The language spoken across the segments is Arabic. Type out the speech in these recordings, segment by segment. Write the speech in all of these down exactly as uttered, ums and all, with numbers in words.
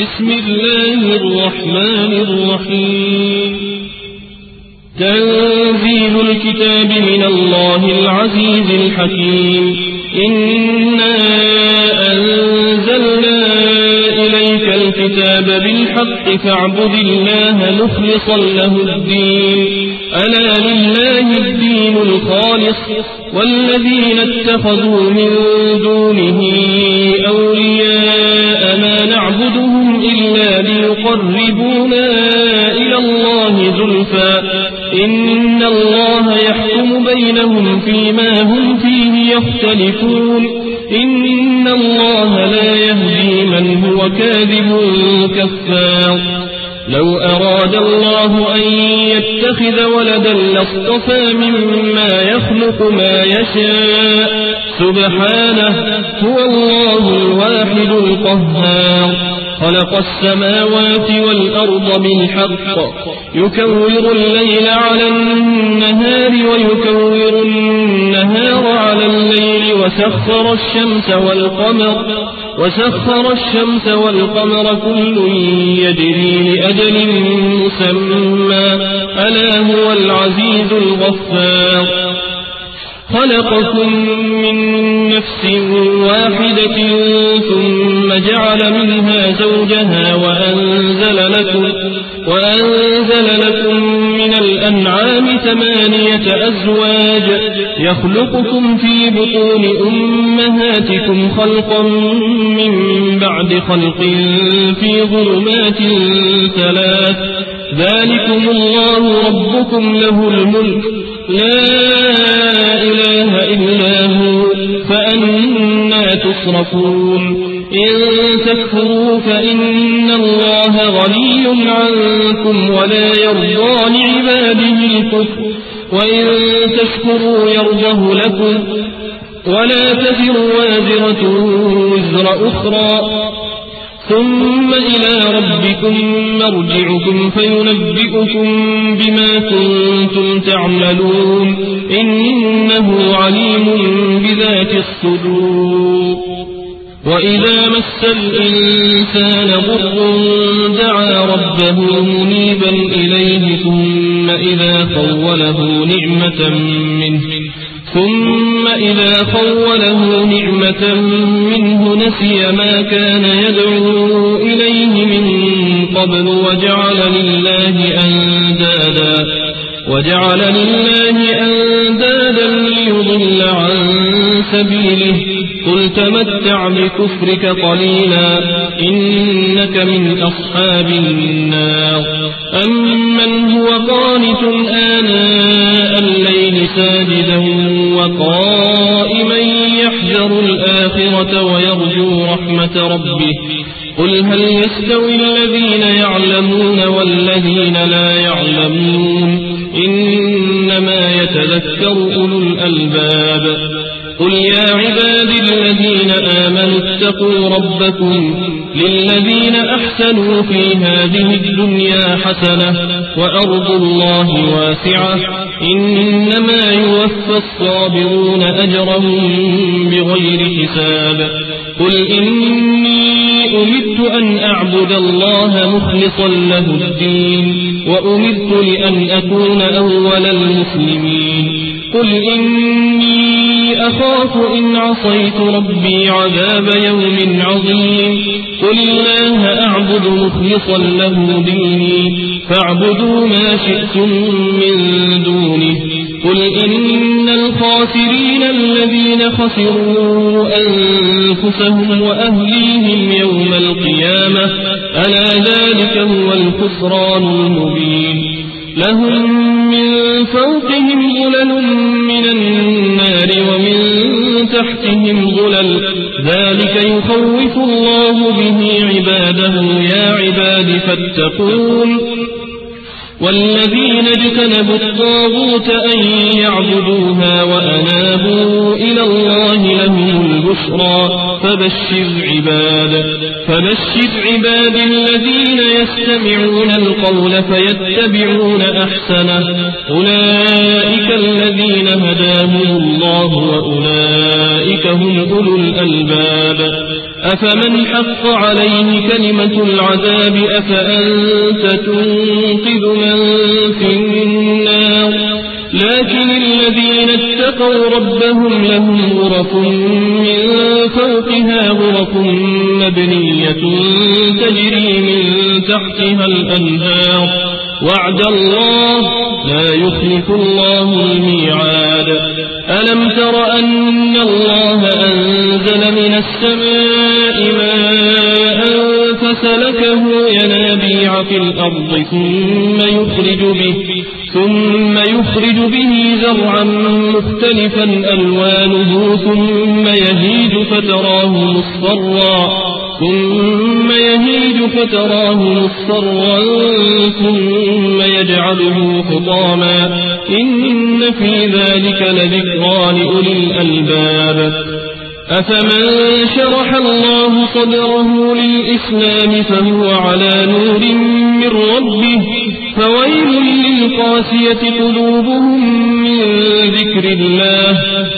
بسم الله الرحمن الرحيم تنزيل الكتاب من الله العزيز الحكيم إنا أنزلنا إليك الكتاب بالحق فاعبد الله مخلصا له الدين ألا لله الدين الخالص والذين اتخذوا من دونه أولياء ما نعبدهم إلا ليقربونا إلى الله زلفى إن الله يحكم بينهم فيما هم فيه يختلفون إن الله لا يهدي من هو كاذب كفار لو أراد الله أن يتخذ ولدا لاصطفى مما يخلق ما يشاء سبحانه هو الله الواحد القهار خلق السماوات والأرض بالحق يكور الليل على النهار ويكور النهار على الليل وسخر الشمس والقمر وسخر الشمس والقمر كل يجري لأجل مسمى ألا هو العزيز الغفار خلقكم من نفس واحدة ثم جعل منها زوجها وأنزل لكم, وأنزل لكم من الأنعام ثمانية أزواج يخلقكم في بطون أمهاتكم خلقا من بعد خلق في ظلمات ثلاث ذلكم الله ربكم له الملك لا إله إلا هو فأنا تصرفون إن تكفروا فإن الله غني عنكم ولا يرضى لعباده الكفر وإن تشكروا يرضه لكم ولا تزر وازرة وزر أخرى ثم إلى ربكم مرجعكم فينبئكم بما كنتم تعملون إنه عليم بذات الصدور وإذا مس الإنسان ضر دعا ربه منيبا إليه ثم إذا خوله نعمة منه ثم إذا خوله نعمة منه نسي ما كان يدعو إليه من قبل وجعل لله أندادا وجعل لله أندادا ليضل عن سبيله قل تمتع بكفرك قليلا إنك من أصحاب النار أمن هو قانت آناء الليل ساجدا وقائما يحذر الآخرة ويرجو رحمة ربه قل هل يستوي الذين يعلمون والذين لا يعلمون إنما يتذكر أولو الألباب قل يا عباد الذين آمنوا اتقوا ربكم للذين أحسنوا في هذه الدنيا حسنة وأرض الله واسعة إنما يوفى الصابرون أجرهم بغير حساب قل إني أمرت أن أعبد الله مخلصا له الدين وأمرت لأن أكون أول المسلمين قل إني أخاف إن عصيت ربي عذاب يوم عظيم قل الله أعبد مخلصا له ديني فاعبدوا ما شئتم من دونه قل إن الخاسرين الذين خسروا أنفسهم وأهليهم يوم القيامة ألا ذلك هو الخسران المبين لهم من فوقهم ظلل من النار ومن تحتهم ظلل ذلك يخوف الله به عباده يا عباد فاتقون والذين اجتنبوا الطاغوت أن يعبدوها وأنابوا إلى الله لهم البشرى فبشر عباد فبشر عباد الذين يستمعون القول فيتبعون أحسنه أولئك الذين هداهم الله وأولئك هم أولو الألباب أفمن حق عليه كلمة العذاب أفأنت تنقذ من في النار لكن الذين اتقوا ربهم لهم غرف من فوقها غرف مبنية تجري من تحتها الأنهار وعد الله لا يخلف الله الميعاد ألم تر أن الله أنزل من السماء ماء فسلكه ينابيع في الأرض ثم يخرج به ثم يخرج به زرعا مختلفا ألوانه ثم يهيج فتراه مصفرا ثم يهيج فتراه مصفرا ثم يجعله حطاما إن في ذلك لذكرى لأولي الألباب أفمن شرح الله صدره للإسلام فهو على نور من ربه فويل للقاسية قلوبهم من ذكر الله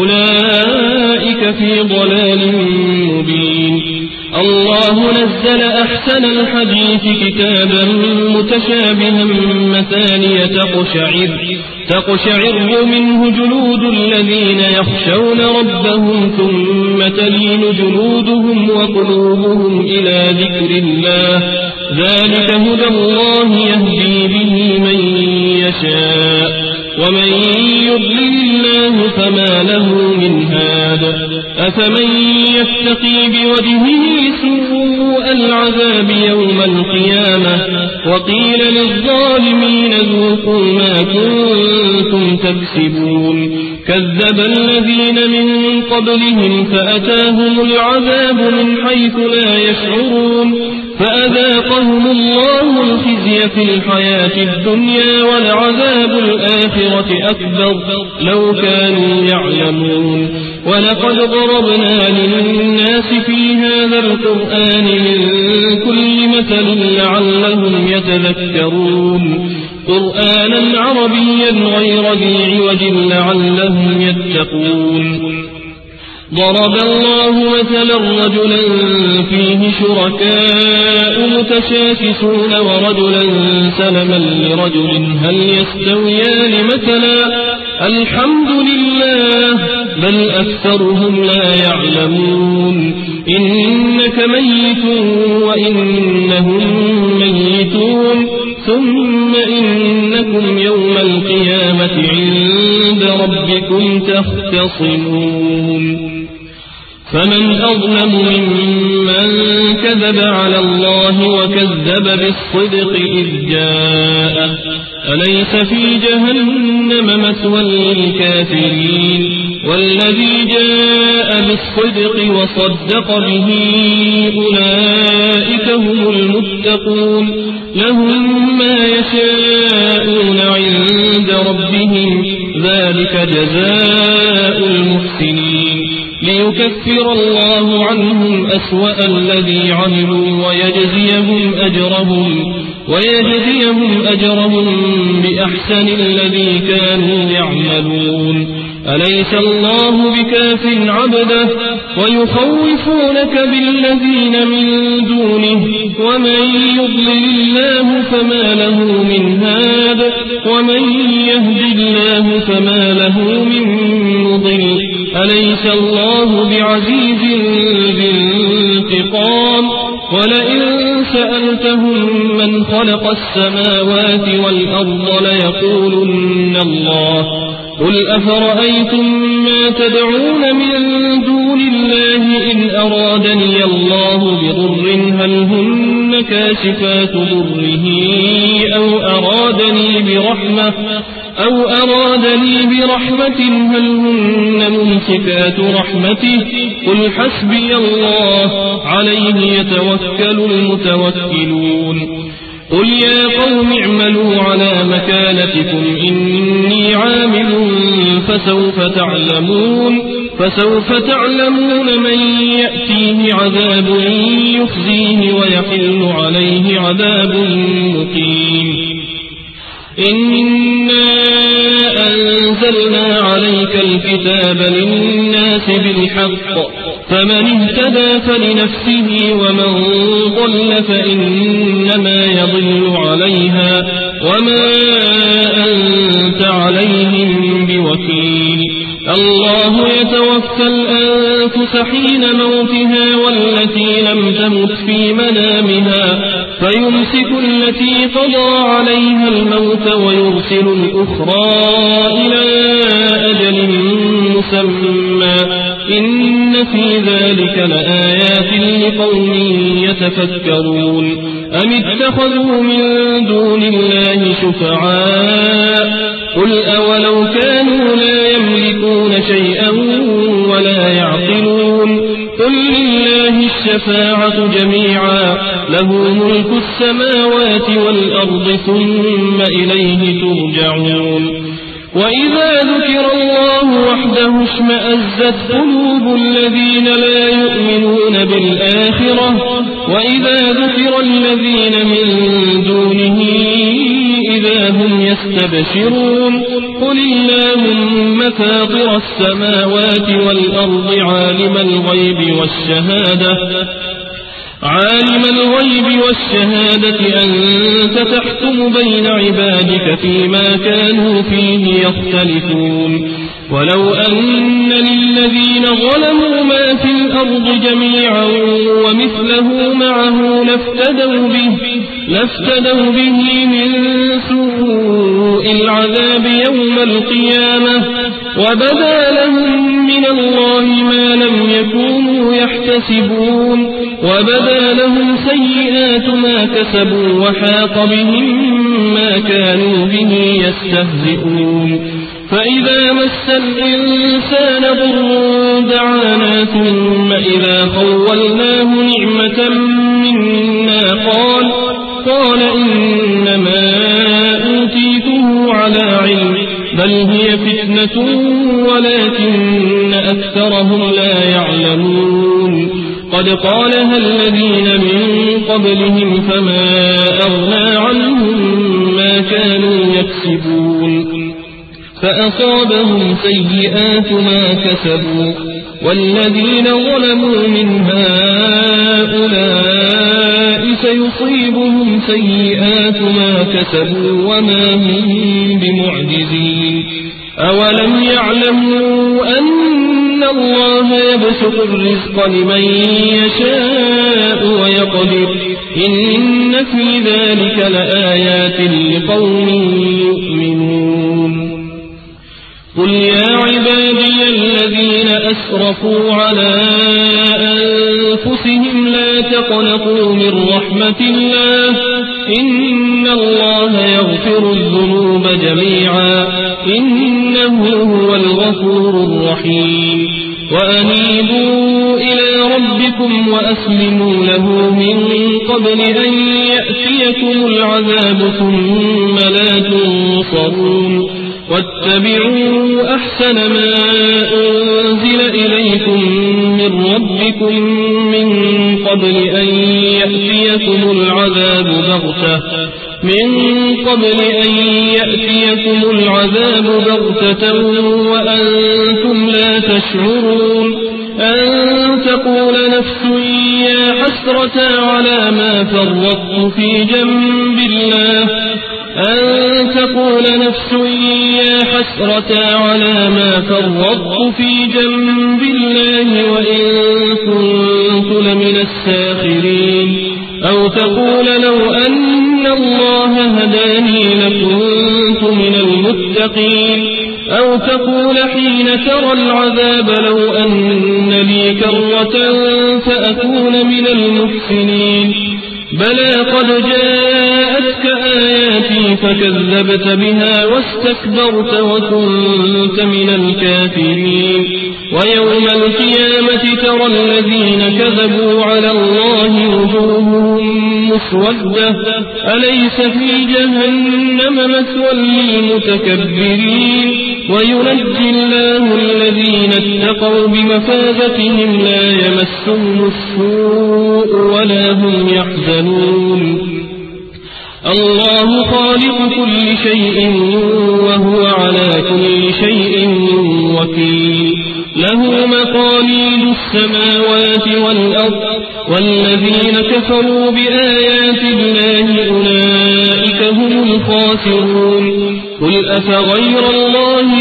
أولئك في ضلال مبين الله نزل أحسن الحديث كتابا متشابها مثانية تقشعر تقشعر منه جلود الذين يخشون ربهم ثم تلين جلودهم وقلوبهم إلى ذكر الله ذلك هدى الله يهدي به من يشاء ومن يضلل الله فما له من هاد أفمن يتقي بوجهه سوء العذاب يوم القيامة وقيل للظالمين ذوقوا ما كنتم تكسبون كذب الذين من قبلهم فأتاهم العذاب من حيث لا يشعرون فأذاقهم الله الخزي في الحياة الدنيا ولعذاب الآخرة أكبر لو كانوا يعلمون ولقد ضربنا للناس في هذا القرآن من كل مثل لعلهم يتذكرون قرآنا عربيا غير ذي عوج لعلهم يتقون ضرب الله مثلا رجلا فيه شركاء متشاكسون ورجلا سلما لرجل هل يستويان مثلا الحمد لله بل أكثرهم لا يعلمون إنك ميت وإنهم ميتون ثم إنكم يوم القيامة عند ربكم تختصمون فمن أظلم ممن كذب على الله وكذب بالصدق إذ جاءه أليس في جهنم مثوى للكافرين والذي جاء بالصدق وصدق به أولئك هم المتقون لهم ما يشاءون عند ربهم ذلك جزاء المحسنين ليكفر الله عنهم أسوأ الذي عملوا ويجزيهم أجرهم ويجزيهم أجرهم بأحسن الذي كانوا يعملون أليس الله بكاف عبده ويخوفونك بالذين من دونه ومن يضلل الله فما له من هاد ومن يهد الله فما له من مضل أليس الله بعزيز ذي انتقام ولئن سألتهم من خلق السماوات والأرض ليقولن الله قل أفرأيتم ما تدعون من دون الله إن أرادني الله بضر هل هن كاشفات ضره أو أرادني برحمة أو أرادني برحمة هل هن ممسكات رحمته قل حسبي الله عليه يتوكل المتوكلون قل يا قوم اعملوا على مكانتكم إني عامل فسوف تعلمون فسوف تعلمون من يأتيه عذاب يخزيه ويحل عليه عذاب مقيم إنا أنزلنا عليك الكتاب للناس بالحق فمن اهتدى فلنفسه ومن ضل فإنما يضل عليها وما أنت عليهم بوكيل. الله يتوفى الأنفس حين موتها والتي لم تمت في منامها فيمسك التي قضى عليها الموت ويرسل الأخرى إلى أجل مسمى إن في ذلك لآيات لقوم يتفكرون. أم اتخذوا من دون الله شفعاء قل أولو كانوا لا يملكون شيئا ولا يعقلون قل لله الشفاعة جميعا له ملك السماوات والأرض ثم إليه ترجعون. وإذا ذكر الله وحده اشمأزت قلوب الذين لا يؤمنون بالآخرة وإذا ذكر الذين من دونه إذا هم يستبشرون. قل اللهم فاطر السماوات والأرض عالم الغيب والشهادة عالم الغيب والشهادة أنت تحكم بين عبادك فيما كانوا فيه يختلفون. ولو أن للذين ظلموا ما في الأرض جميعا ومثله معه لافتدوا به, لافتدوا به من سوء العذاب يوم القيامة وبدا لهم من الله ما لم يكونوا يحتسبون وبدا لهم سيئات ما كسبوا وحاق بهم ما كانوا به يستهزئون. فإذا مس الإنسان ضر دعانا ثم إذا خولناه نعمة منا قال قال إنما أوتيته على علم بل هي فتنة ولكن أكثرهم لا يعلمون. قد قالها الذين من قبلهم فما أغنى عنهم ما كانوا يكسبون فأصابهم سيئات ما كسبوا والذين ظلموا من هؤلاء سيصيبهم سيئات ما كسبوا وما هم بمعجزين. أولم يعلموا أن الله يبسط الرزق لمن يشاء ويقدر إن في ذلك لآيات لقوم يؤمنون. قل يا عبادي الذين أسرفوا على أنفسهم لا تقنطوا من رحمة الله إن الله يغفر الذنوب جميعا إنه هو الغفور الرحيم. وأنيبوا إلى ربكم وأسلموا له من قبل أن يأتيكم العذاب ثم لا تنصرون. واتبعوا أحسن ما أنزل إليكم من ربكم من قبل أن يأتيكم العذاب بغتة من قبل أن يأتيكم العذاب بغتة وأنتم لا تشعرون. أن تقول نفس يا حسرة على ما فرطت في جنب الله أن تقول نفس يا حسرة على ما فرطت في جنب الله وإن كنت لمن الساخرين. أو تقول لو أن الله هداني لكنت من المتقين. أو تقول حين ترى العذاب لو أن لي كرة فأكون من المحسنين. بلى قد جاءتك آياتي فكذبت بها واستكبرت وكنت من الكافرين. ويوم القيامة ترى الذين كذبوا على الله وجوههم مسودة أليس في جهنم مثوى للمتكبرين. وينجي الله الذين اتقوا بمفازتهم لا يمسهم السوء ولا هم يحزنون. الله خالق كل شيء وهو على كل شيء وكيل. له مقاليد السماوات والأرض والذين كفروا بآيات الله أولئك هم الخاسرون قل أفغير الله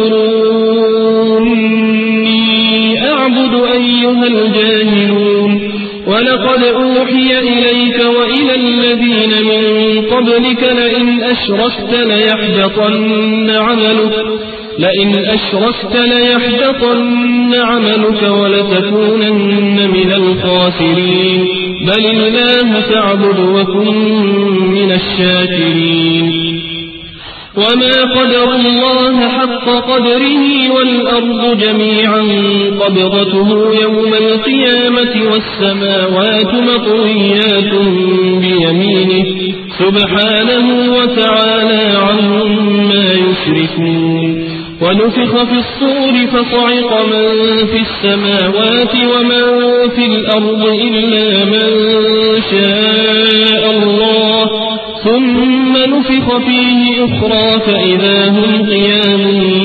تأمروني أعبد أيها الجاهلون ولقد أوحي إليك وإلى الذين من قبلك لئن أشركت ليحبطن عملك لئن أشركت ليحبطن عملك ولتكونن من الخاسرين بل الله فاعبد وكن من الشاكرين وما قدر الله حق قدره والأرض جميعا قبضته يوم القيامة والسماوات مطويات بيمينه سبحانه وتعالى عما يشركون ونفخ في الصور فصعق من في السماوات ومن في الأرض إلا من شاء الله ثم نفخ فيه أخرى فإذا هم قيام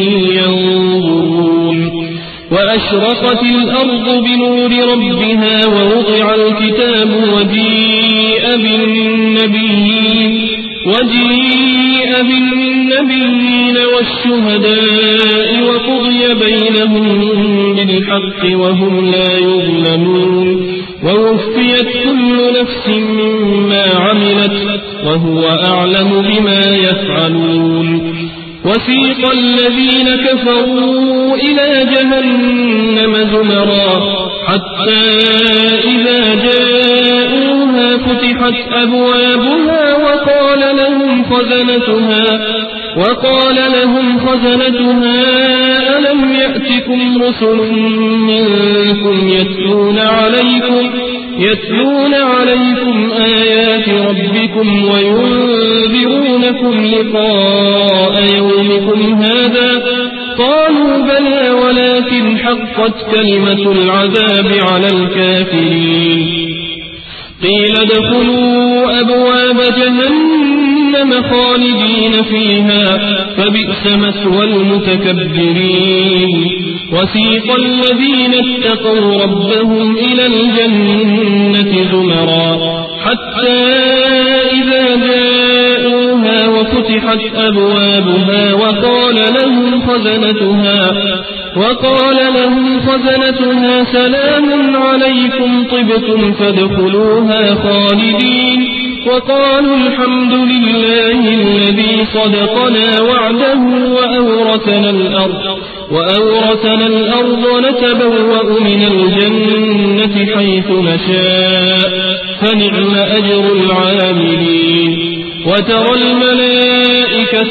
ينظرون وأشرقت الأرض بنور ربها ووضع الكتاب وجيء بالنبيين وجيء بالنبيين والشهداء وقضي بينهم بالحق وهم لا يظلمون ووفيت كل نفس مما عملت وهو أعلم بما يفعلون وسيق الذين كفروا إلى جهنم زمرا حتى إذا جاءوها فتحت أبوابها وقال لهم خزنتها وقال لهم خزنتها ألم يأتكم رسل منكم يتلون عليكم يتلون عليكم آيات ربكم وينذرونكم لقاء يومكم هذا قالوا بلى ولكن حقت كلمة العذاب على الكافرين قيل ادخلوا أبواب جهنم خالدين فيها فبئس مثوى المتكبرين وسيق الذين اتقوا ربهم إلى الجنة زمرا حتى إذا جاءوها وفتحت أبوابها وقال لهم خزنتها وقال لهم خزنتها سلام عليكم طبتم فادخلوها خالدين وقالوا الحمد لله الذي صدقنا وعده وأورثنا الأرض وأورثنا الأرض نتبوأ من الجنة حيث نشاء فنعم أجر العاملين وترى الملائكة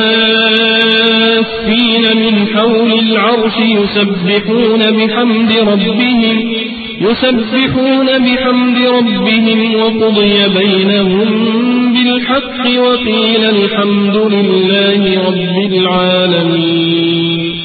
حافين من حول العرش يسبحون بحمد ربهم يسبحون بحمد ربهم وقضي بينهم بالحق وقيل الحمد لله رب العالمين.